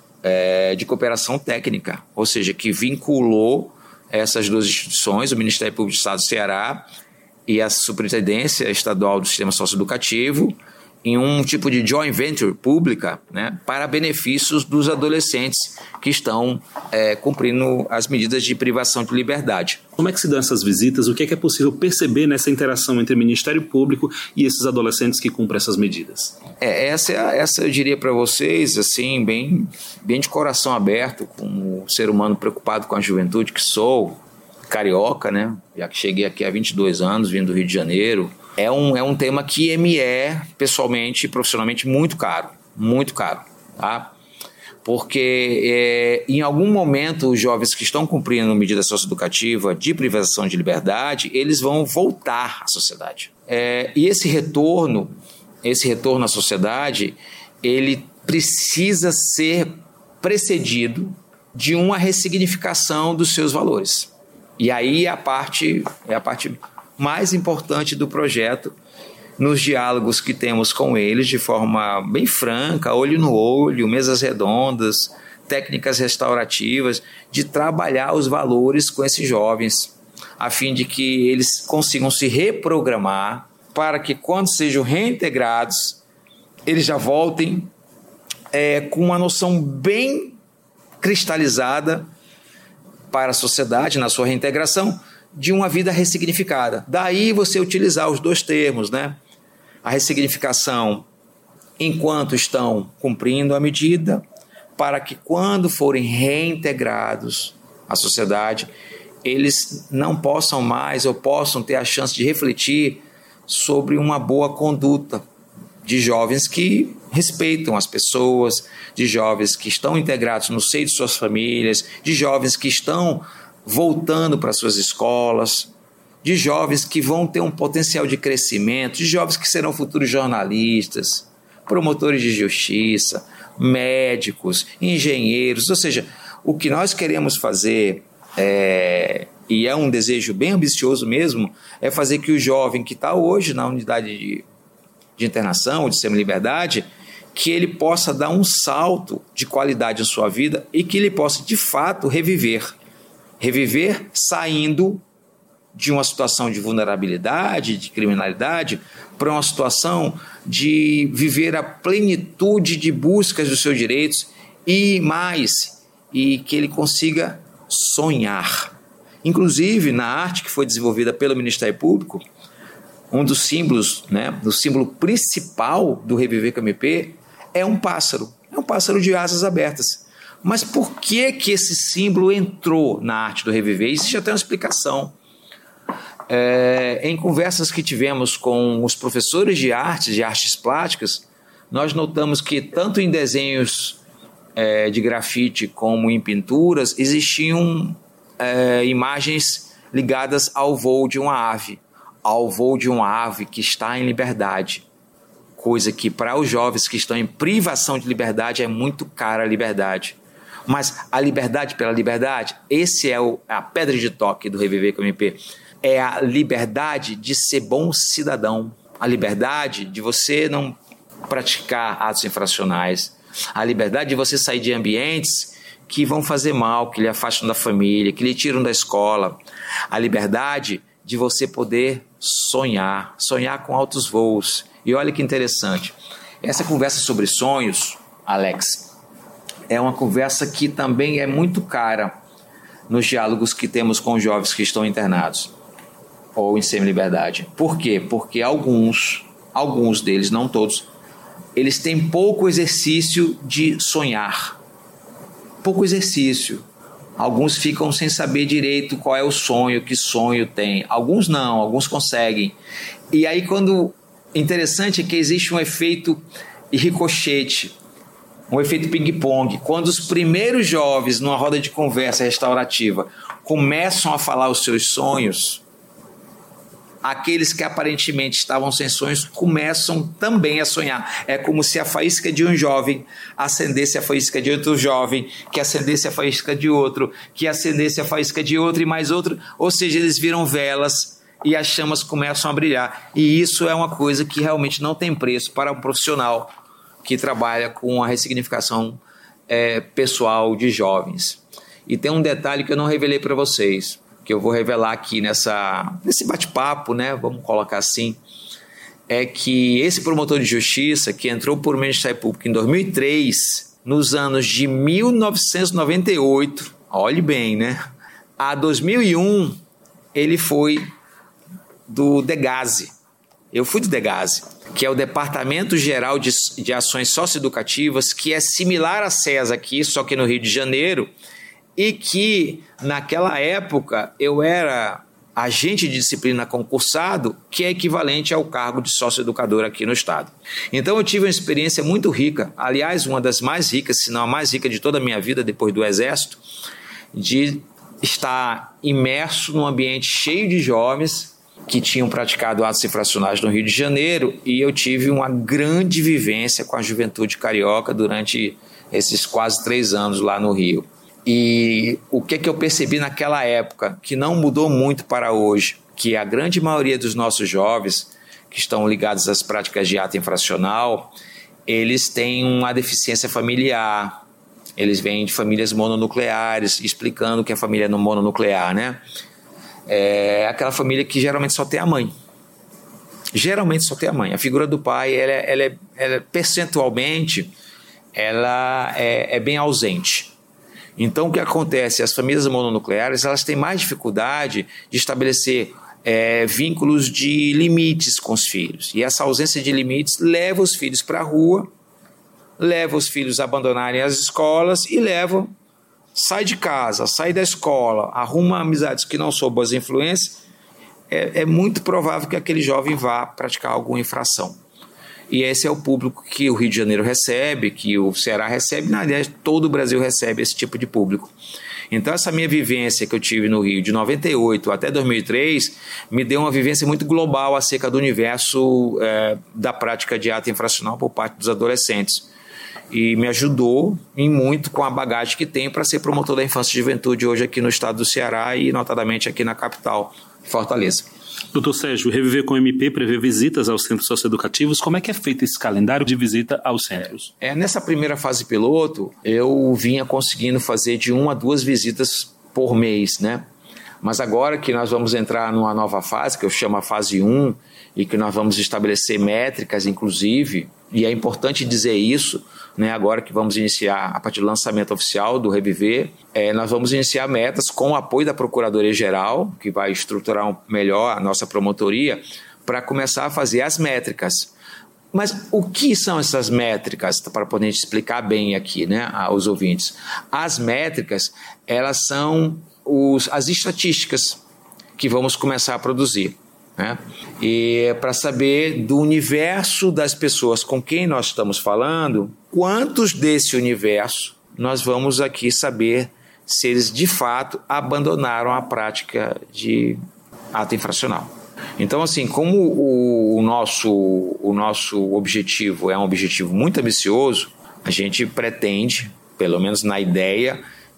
é, de cooperação técnica, ou seja, que vinculou essas duas instituições, o Ministério Público do Estado do Ceará e a Superintendência Estadual do Sistema Socioeducativo, em um tipo de joint venture pública, né, para benefícios dos adolescentes que estão é, cumprindo as medidas de privação de liberdade. Como é que se dão essas visitas? O que é, que é possível perceber nessa interação entre o Ministério Público e esses adolescentes que cumprem essas medidas? É, essa, essa eu diria para vocês, assim, bem, bem de coração aberto, como ser humano preocupado com a juventude que sou, carioca, né, já que cheguei aqui há vinte e dois anos, vindo do Rio de Janeiro. É um, é um tema que me é, pessoalmente e profissionalmente, muito caro, muito caro, tá? Porque é, em algum momento os jovens que estão cumprindo medida socioeducativa de privação de liberdade, eles vão voltar à sociedade. É, e esse retorno, esse retorno à sociedade, ele precisa ser precedido de uma ressignificação dos seus valores. E aí a parte, é a parte mais importante do projeto, nos diálogos que temos com eles de forma bem franca, olho no olho, mesas redondas, técnicas restaurativas, de trabalhar os valores com esses jovens, a fim de que eles consigam se reprogramar para que, quando sejam reintegrados, eles já voltem é, com uma noção bem cristalizada para a sociedade, na sua reintegração, de uma vida ressignificada. Daí você utilizar os dois termos, né? A ressignificação enquanto estão cumprindo a medida, para que quando forem reintegrados à sociedade, eles não possam mais ou possam ter a chance de refletir sobre uma boa conduta de jovens que respeitam as pessoas, de jovens que estão integrados no seio de suas famílias, de jovens que estão voltando para suas escolas, de jovens que vão ter um potencial de crescimento, de jovens que serão futuros jornalistas, promotores de justiça, médicos, engenheiros. Ou seja, o que nós queremos fazer, é, e é um desejo bem ambicioso mesmo, é fazer que o jovem que está hoje na unidade de, de internação, de semi-liberdade, que ele possa dar um salto de qualidade em sua vida e que ele possa, de fato, reviver. Reviver saindo de uma situação de vulnerabilidade, de criminalidade, para uma situação de viver a plenitude de buscas dos seus direitos e mais, e que ele consiga sonhar. Inclusive, na arte que foi desenvolvida pelo Ministério Público, um dos símbolos, né, o símbolo principal do Reviver com M P é um pássaro, é um pássaro de asas abertas. Mas por que que esse símbolo entrou na arte do Reviver? Isso já tem uma explicação. É, em conversas que tivemos com os professores de artes, de artes plásticas, nós notamos que tanto em desenhos é, de grafite como em pinturas existiam é, imagens ligadas ao voo de uma ave, ao voo de uma ave que está em liberdade, coisa que para os jovens que estão em privação de liberdade é muito cara a liberdade. Mas a liberdade pela liberdade, esse é o, a pedra de toque do Reviver com M P. É a liberdade de ser bom cidadão, a liberdade de você não praticar atos infracionais, a liberdade de você sair de ambientes que vão fazer mal, que lhe afastam da família, que lhe tiram da escola, a liberdade de você poder sonhar, sonhar com altos voos. E olha que interessante, essa conversa sobre sonhos, Alex, é uma conversa que também é muito cara nos diálogos que temos com os jovens que estão internados ou em semi-liberdade. Por quê? Porque alguns, alguns deles, não todos, eles têm pouco exercício de sonhar. Pouco exercício. Alguns ficam sem saber direito qual é o sonho, que sonho tem. Alguns não, alguns conseguem. E aí quando... Interessante é que existe um efeito ricochete, um efeito ping-pong. Quando os primeiros jovens, numa roda de conversa restaurativa, começam a falar os seus sonhos, aqueles que aparentemente estavam sem sonhos começam também a sonhar. É como se a faísca de um jovem acendesse a faísca de outro jovem, que acendesse a faísca de outro, que acendesse a faísca de outro e mais outro. Ou seja, eles viram velas e as chamas começam a brilhar. E isso é uma coisa que realmente não tem preço para um profissional que trabalha com a ressignificação é, pessoal de jovens. E tem um detalhe que eu não revelei para vocês, que eu vou revelar aqui nessa, nesse bate-papo, né? Vamos colocar assim, é que esse promotor de justiça que entrou por Ministério Público em dois mil e três, nos anos de mil novecentos e noventa e oito, olhe bem, né? A dois mil e um, ele foi do DEGASE. Eu fui do DEGASE, que é o Departamento Geral de, de Ações Socioeducativas, que é similar à SES aqui, só que no Rio de Janeiro, e que naquela época eu era agente de disciplina concursado, que é equivalente ao cargo de sócio-educador aqui no estado. Então eu tive uma experiência muito rica, aliás, uma das mais ricas, se não a mais rica de toda a minha vida depois do Exército, de estar imerso num ambiente cheio de jovens que tinham praticado atos infracionais no Rio de Janeiro, e eu tive uma grande vivência com a juventude carioca durante esses quase três anos lá no Rio. E o que, que eu percebi naquela época, que não mudou muito para hoje, que a grande maioria dos nossos jovens que estão ligados às práticas de ato infracional, eles têm uma deficiência familiar, eles vêm de famílias mononucleares, explicando o que é família mononuclear, né? É aquela família que geralmente só tem a mãe. Geralmente só tem a mãe. A figura do pai, ela, ela, é, ela percentualmente, ela é, é bem ausente. Então, o que acontece? As famílias mononucleares, elas têm mais dificuldade de estabelecer é, vínculos de limites com os filhos. E essa ausência de limites leva os filhos para a rua, leva os filhos a abandonarem as escolas e leva sai de casa, sai da escola, arruma amizades que não são boas influências, é, é muito provável que aquele jovem vá praticar alguma infração. E esse é o público que o Rio de Janeiro recebe, que o Ceará recebe, na aliás, todo o Brasil recebe esse tipo de público. Então, essa minha vivência que eu tive no Rio de noventa e oito até dois mil e três me deu uma vivência muito global acerca do universo é, da prática de ato infracional por parte dos adolescentes. E me ajudou em muito com a bagagem que tenho para ser promotor da infância e juventude hoje aqui no estado do Ceará e, notadamente, aqui na capital, Fortaleza. Doutor Sérgio, o Reviver com o M P prevê visitas aos centros socioeducativos. Como é que é feito esse calendário de visita aos centros? É, nessa primeira fase piloto, eu vinha conseguindo fazer de uma a duas visitas por mês, né? Mas agora que nós vamos entrar numa nova fase, que eu chamo a fase um, e que nós vamos estabelecer métricas, inclusive, e é importante dizer isso, né, agora que vamos iniciar, a partir do lançamento oficial do Reviver, é, nós vamos iniciar metas com o apoio da Procuradoria-Geral, que vai estruturar um, melhor a nossa promotoria, para começar a fazer as métricas. Mas o que são essas métricas, para poder explicar bem aqui, né, aos ouvintes? As métricas, elas são os, as estatísticas que vamos começar a produzir. Né? E para saber do universo das pessoas com quem nós estamos falando, quantos desse universo nós vamos aqui saber se eles de fato abandonaram a prática de ato infracional. Então, assim, como o, o, nosso, o nosso objetivo é um objetivo muito ambicioso, a gente pretende, pelo menos na ideia,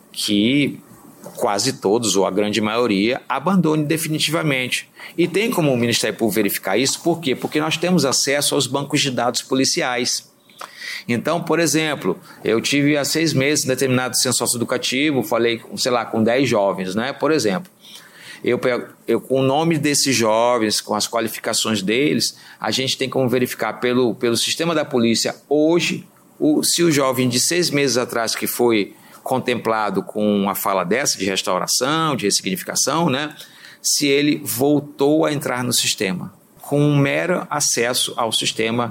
que quase todos, ou a grande maioria, abandone definitivamente. E tem como o Ministério Público verificar isso, por quê? Porque nós temos acesso aos bancos de dados policiais. Então, por exemplo, eu tive há seis meses em determinado centro socioeducativo, falei, sei lá, com dez jovens, né? Por exemplo, eu, eu, com o nome desses jovens, com as qualificações deles, a gente tem como verificar pelo, pelo sistema da polícia hoje, o, se o jovem de seis meses atrás que foi contemplado com uma fala dessa de restauração, de ressignificação, né, se ele voltou a entrar no sistema, com um mero acesso ao sistema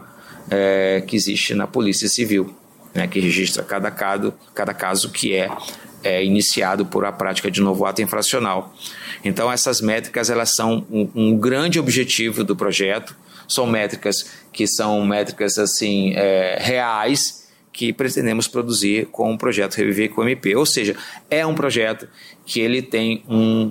é, que existe na Polícia Civil, né, que registra cada caso, cada caso que é, é iniciado por a prática de novo ato infracional. Então, essas métricas, elas são um, um grande objetivo do projeto, são métricas que são métricas assim, é, reais, que pretendemos produzir com o projeto Reviver com o M P. Ou seja, é um projeto que ele tem um,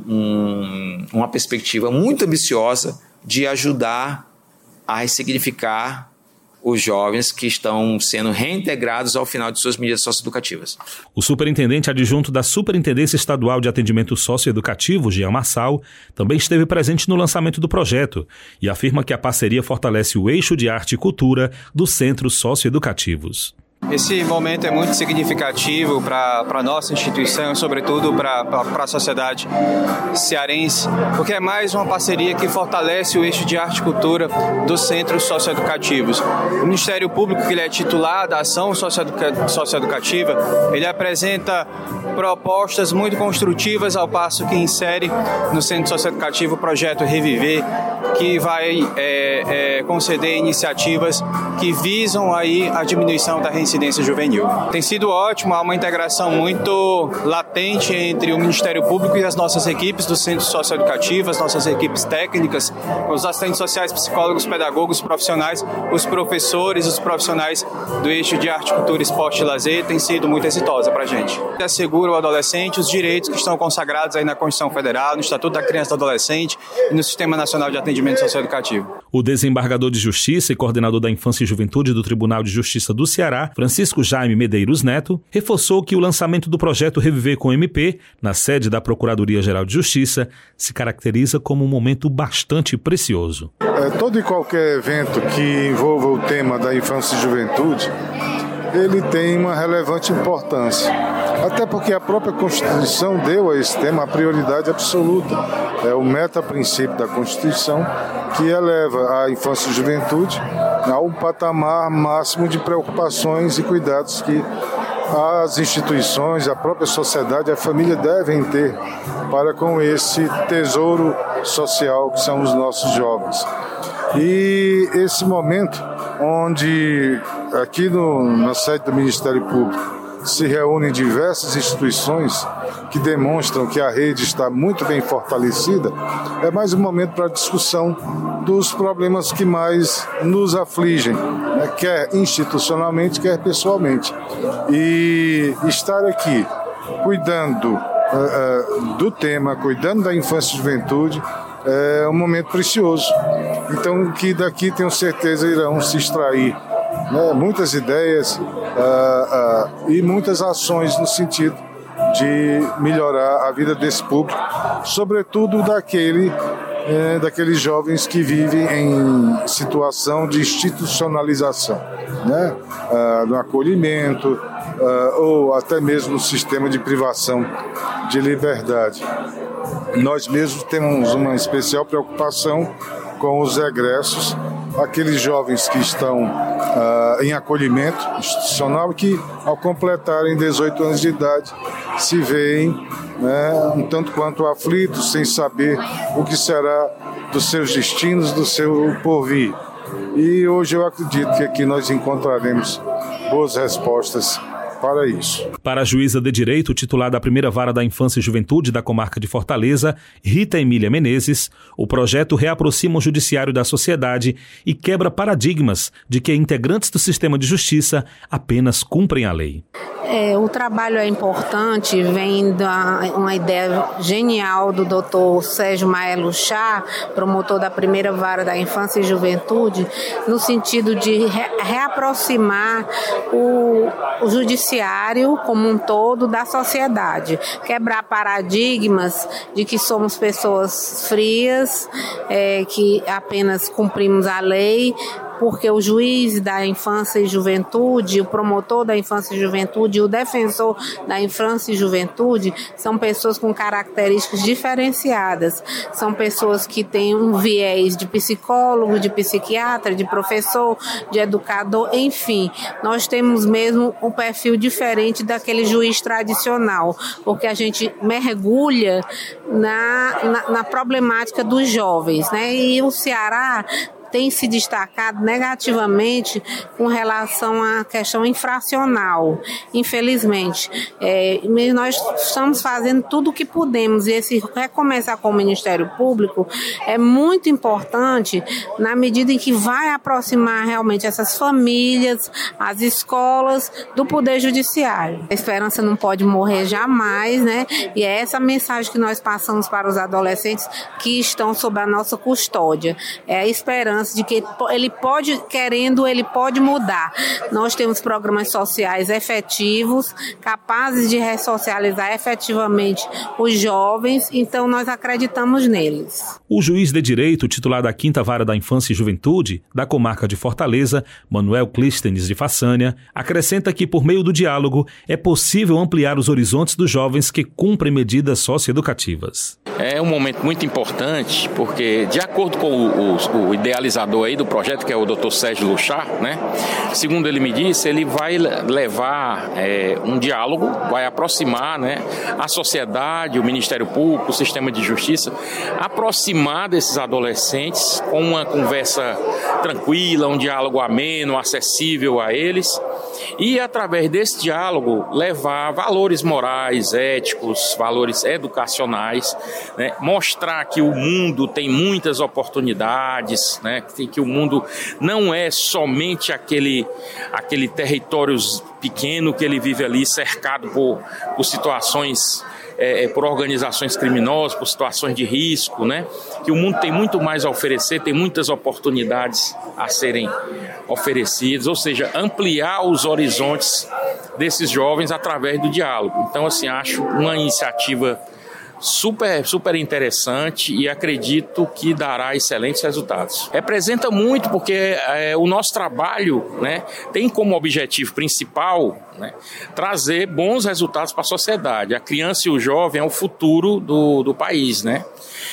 um, uma perspectiva muito ambiciosa de ajudar a ressignificar os jovens que estão sendo reintegrados ao final de suas medidas socioeducativas. O superintendente adjunto da Superintendência Estadual de Atendimento Socioeducativo, Jean Marçal, também esteve presente no lançamento do projeto e afirma que a parceria fortalece o eixo de arte e cultura dos centros socioeducativos. Esse momento é muito significativo para a nossa instituição e, sobretudo, para a sociedade cearense, porque é mais uma parceria que fortalece o eixo de arte e cultura dos centros socioeducativos. O Ministério Público, que ele é titular da ação socioeduca- socioeducativa, ele apresenta propostas muito construtivas, ao passo que insere no centro socioeducativo o projeto Reviver, que vai é, é, conceder iniciativas que visam aí a diminuição da reincidência juvenil. Tem sido ótimo, há uma integração muito latente entre o Ministério Público e as nossas equipes do centro socioeducativo, as nossas equipes técnicas, os assistentes sociais, psicólogos, pedagogos, profissionais, os professores, os profissionais do eixo de arte, cultura, esporte e lazer, tem sido muito exitosa para a gente. Assegura ao adolescente os direitos que estão consagrados aí na Constituição Federal, no Estatuto da Criança e do Adolescente e no Sistema Nacional de Atendimento Socioeducativo. O desembargador de Justiça e coordenador da Infância e Juventude do Tribunal de Justiça do Ceará, Francisco Jaime Medeiros Neto, reforçou que o lançamento do projeto Reviver com o M P, na sede da Procuradoria-Geral de Justiça, se caracteriza como um momento bastante precioso. É, todo e qualquer evento que envolva o tema da infância e juventude, ele tem uma relevante importância. Até porque a própria Constituição deu a esse tema a prioridade absoluta. É o meta-princípio da Constituição que eleva a infância e juventude a um patamar máximo de preocupações e cuidados que as instituições, a própria sociedade, a família devem ter para com esse tesouro social que são os nossos jovens. E esse momento onde aqui no, na sede do Ministério Público se reúnem diversas instituições que demonstram que a rede está muito bem fortalecida, é mais um momento para a discussão dos problemas que mais nos afligem, né, quer institucionalmente, quer pessoalmente. E estar aqui cuidando uh, uh, do tema, cuidando da infância e juventude, é um momento precioso. Então, que daqui tenho certeza irão se extrair, né, muitas ideias uh, uh, e muitas ações no sentido de melhorar a vida desse público, sobretudo daquele, é, daqueles jovens que vivem em situação de institucionalização, né, uh, no acolhimento uh, ou até mesmo no sistema de privação de liberdade. Nós mesmos temos uma especial preocupação com os egressos, aqueles jovens que estão uh, em acolhimento institucional e que, ao completarem dezoito anos de idade, se veem, né, um tanto quanto aflitos, sem saber o que será dos seus destinos, do seu porvir. E hoje eu acredito que aqui nós encontraremos boas respostas para isso. Para a juíza de direito, titular da primeira vara da infância e juventude da comarca de Fortaleza, Rita Emília Menezes, o projeto reaproxima o judiciário da sociedade e quebra paradigmas de que integrantes do sistema de justiça apenas cumprem a lei. É, o trabalho é importante, vem da uma ideia genial do doutor Sérgio Maelo Chá, promotor da primeira vara da infância e juventude, no sentido de re, reaproximar o, o judiciário como um todo da sociedade, quebrar paradigmas de que somos pessoas frias, é, que apenas cumprimos a lei, porque o juiz da infância e juventude, o promotor da infância e juventude, o defensor da infância e juventude são pessoas com características diferenciadas. São pessoas que têm um viés de psicólogo, de psiquiatra, de professor, de educador, enfim. Nós temos mesmo um perfil diferente daquele juiz tradicional, porque a gente mergulha na, na, na problemática dos jovens, né? E o Ceará tem se destacado negativamente com relação à questão infracional, infelizmente. É, nós estamos fazendo tudo o que podemos, e esse recomeçar com o Ministério Público é muito importante na medida em que vai aproximar realmente essas famílias, as escolas, do Poder Judiciário. A esperança não pode morrer jamais, né? E é essa mensagem que nós passamos para os adolescentes que estão sob a nossa custódia. É a esperança de que ele pode, querendo, ele pode mudar. Nós temos programas sociais efetivos, capazes de ressocializar efetivamente os jovens, então nós acreditamos neles. O juiz de direito, titular da quinta vara da infância e juventude, da comarca de Fortaleza, Manuel Clístenes de Façanha, acrescenta que, por meio do diálogo, é possível ampliar os horizontes dos jovens que cumprem medidas socioeducativas. É um momento muito importante, porque, de acordo com o, o, o idealizador aí do projeto, que é o doutor Sérgio Luchá, né? Segundo ele me disse, ele vai levar é, um diálogo, vai aproximar, né, a sociedade, o Ministério Público, o sistema de justiça, aproximar desses adolescentes com uma conversa tranquila, um diálogo ameno, acessível a eles, e através desse diálogo levar valores morais, éticos, valores educacionais, né, mostrar que o mundo tem muitas oportunidades, né, que, que o mundo não é somente aquele, aquele território pequeno que ele vive ali, cercado por, por situações, é, por organizações criminosas, por situações de risco, né, que o mundo tem muito mais a oferecer, tem muitas oportunidades a serem oferecidas, ou seja, ampliar os horizontes desses jovens através do diálogo. Então, assim, acho uma iniciativa super, super interessante e acredito que dará excelentes resultados. Representa muito porque é, o nosso trabalho, né, tem como objetivo principal, né, trazer bons resultados para a sociedade. A criança e o jovem é o futuro do, do país, né,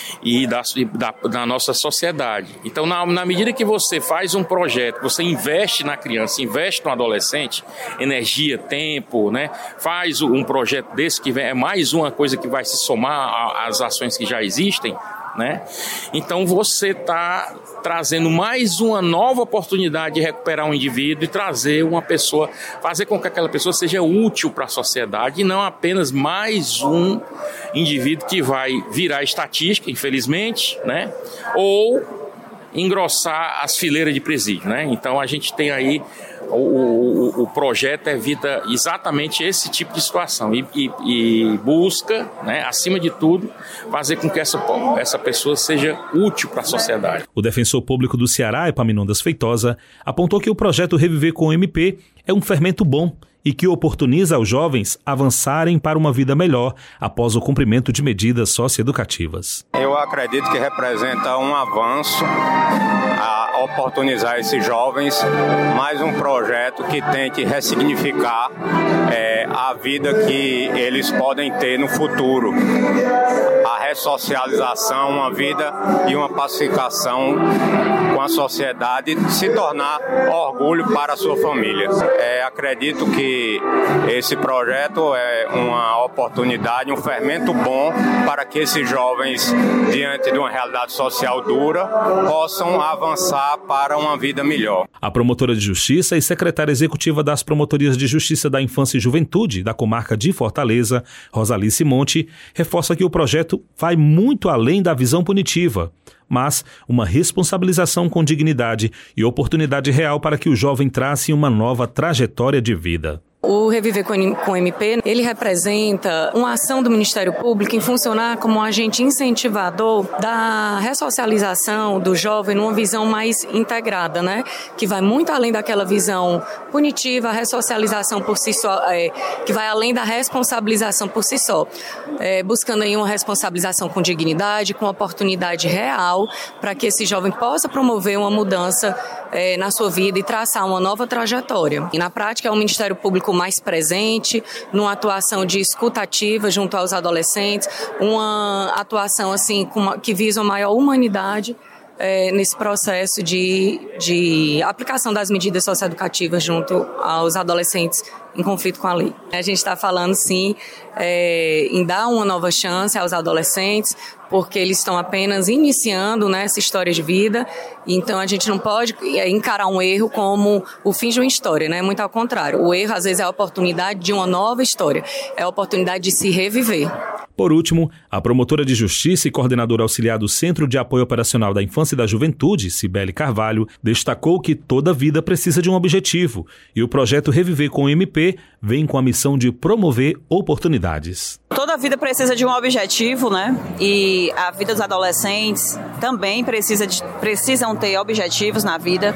e da, da, da nossa sociedade. Então, na, na medida que você faz um projeto, você investe na criança, investe no adolescente, energia, tempo, né, faz um projeto desse que é mais uma coisa que vai se somar às ações que já existem, né? Então você está trazendo mais uma nova oportunidade de recuperar um indivíduo e trazer uma pessoa, fazer com que aquela pessoa seja útil para a sociedade e não apenas mais um indivíduo que vai virar estatística, infelizmente, né? Ou engrossar as fileiras de presídio, né? Então a gente tem aí o, o, o projeto evita exatamente esse tipo de situação e, e, e busca, né, acima de tudo, fazer com que essa, essa pessoa seja útil para a sociedade. O defensor público do Ceará, Epaminondas Feitosa, apontou que o projeto Reviver com o M P é um fermento bom e que oportuniza aos jovens avançarem para uma vida melhor após o cumprimento de medidas socioeducativas. Eu acredito que representa um avanço a oportunizar esses jovens, mais um projeto que tente ressignificar é, a vida que eles podem ter no futuro. A ressocialização, uma vida e uma pacificação com a sociedade, se tornar orgulho para a sua família. É, acredito que esse projeto é uma oportunidade, um fermento bom para que esses jovens, diante de uma realidade social dura, possam avançar para uma vida melhor. A promotora de Justiça e secretária executiva das Promotorias de Justiça da Infância e Juventude da comarca de Fortaleza, Rosalice Monte, reforça que o projeto vai muito além da visão punitiva, mas uma responsabilização com dignidade e oportunidade real para que o jovem trace uma nova trajetória de vida. O Reviver com o M P, ele representa uma ação do Ministério Público em funcionar como um agente incentivador da ressocialização do jovem numa visão mais integrada, né? Que vai muito além daquela visão punitiva, a ressocialização por si só, é, que vai além da responsabilização por si só, é, buscando aí uma responsabilização com dignidade, com oportunidade real, para que esse jovem possa promover uma mudança é, na sua vida e traçar uma nova trajetória. E na prática é o Ministério Público mais presente, numa atuação de escuta ativa junto aos adolescentes, uma atuação assim com uma, que visa uma maior humanidade é, nesse processo de, de aplicação das medidas socioeducativas junto aos adolescentes em conflito com a lei. A gente está falando, sim, é, em dar uma nova chance aos adolescentes, porque eles estão apenas iniciando, né, essa história de vida, então a gente não pode encarar um erro como o fim de uma história, né? Muito ao contrário, o erro às vezes é a oportunidade de uma nova história, é a oportunidade de se reviver. Por último, a promotora de Justiça e coordenadora auxiliar do Centro de Apoio Operacional da Infância e da Juventude, Cibele Carvalho, destacou que toda vida precisa de um objetivo e o projeto Reviver com o M P vem com a missão de promover oportunidades. Toda vida precisa de um objetivo, né? E a vida dos adolescentes também precisa de, precisam ter objetivos na vida.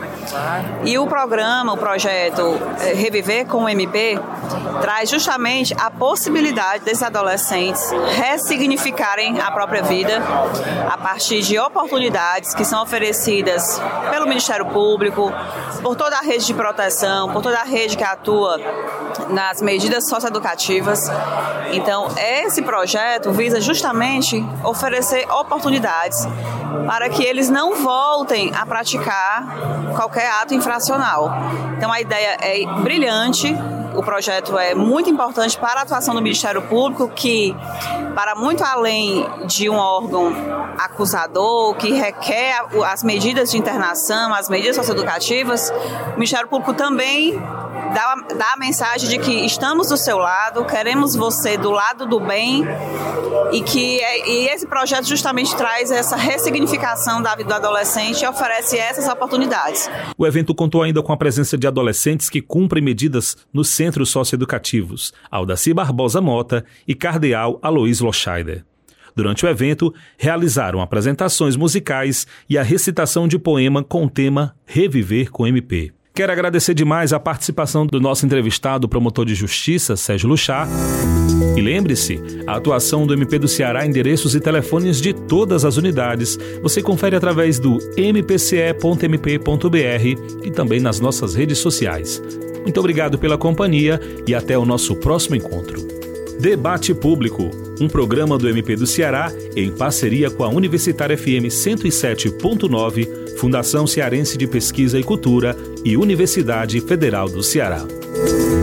E o programa, o projeto Reviver com o M P, traz justamente a possibilidade desses adolescentes ressignificarem a própria vida a partir de oportunidades que são oferecidas pelo Ministério Público, por toda a rede de proteção, por toda a rede que atua nas medidas socioeducativas. Então, esse projeto visa justamente oferecer oportunidades para que eles não voltem a praticar qualquer ato infracional. Então, a ideia é brilhante. O projeto é muito importante para a atuação do Ministério Público, que, para muito além de um órgão acusador, que requer as medidas de internação, as medidas socioeducativas, o Ministério Público também dá, dá a mensagem de que estamos do seu lado, queremos você do lado do bem, e que e esse projeto justamente traz essa ressignificação da vida do adolescente e oferece essas oportunidades. O evento contou ainda com a presença de adolescentes que cumprem medidas nos centros socioeducativos, Aldaci Barbosa Mota e Cardeal Aloís Loscheider. Durante o evento, realizaram apresentações musicais e a recitação de poema com o tema Reviver com M P. Quero agradecer demais a participação do nosso entrevistado, promotor de justiça, Sérgio Luchá. E lembre-se, a atuação do M P do Ceará, endereços e telefones de todas as unidades, você confere através do m p c e ponto m p ponto b r e também nas nossas redes sociais. Muito obrigado pela companhia e até o nosso próximo encontro. Debate Público, um programa do M P do Ceará em parceria com a Universitária F M cento e sete ponto nove, Fundação Cearense de Pesquisa e Cultura e Universidade Federal do Ceará.